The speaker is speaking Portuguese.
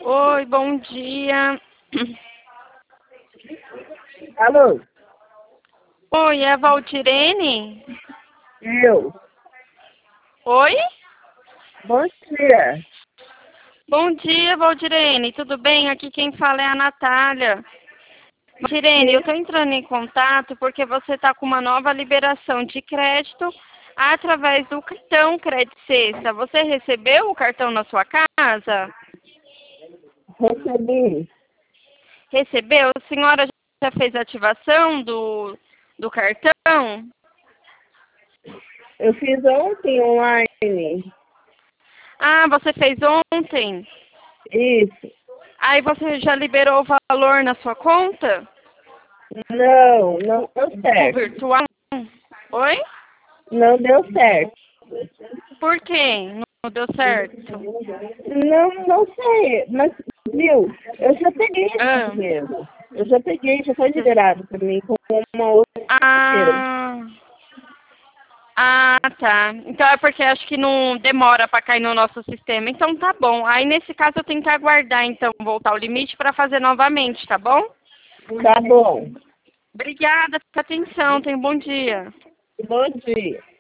Oi, bom dia. Alô? Oi, é a Valdirene? Eu. Oi? Bom dia. Bom dia, Valdirene. Tudo bem? Aqui quem fala é a Natália. Valdirene, eu Sim. estou entrando em contato porque você está com uma nova liberação de crédito através do cartão Crédito Sexta. Você recebeu o cartão na sua casa? Recebi. Recebeu? A senhora já fez a ativação do cartão? Eu fiz ontem online. Ah, você fez ontem? Isso. Aí você já liberou o valor na sua conta? Não deu O certo. virtual? Oi? Não deu certo. Por quê? Não deu certo? Não sei. Mas, viu, eu já peguei esse Ah, dinheiro. Já foi liberado para mim com uma outra carteira. ah, tá. Então é porque acho que não demora para cair no nosso sistema. Então tá bom. Aí nesse caso eu tenho que aguardar então voltar o limite para fazer novamente, tá bom? Tá bom. Obrigada pela atenção. Tenha um bom dia. Bom dia.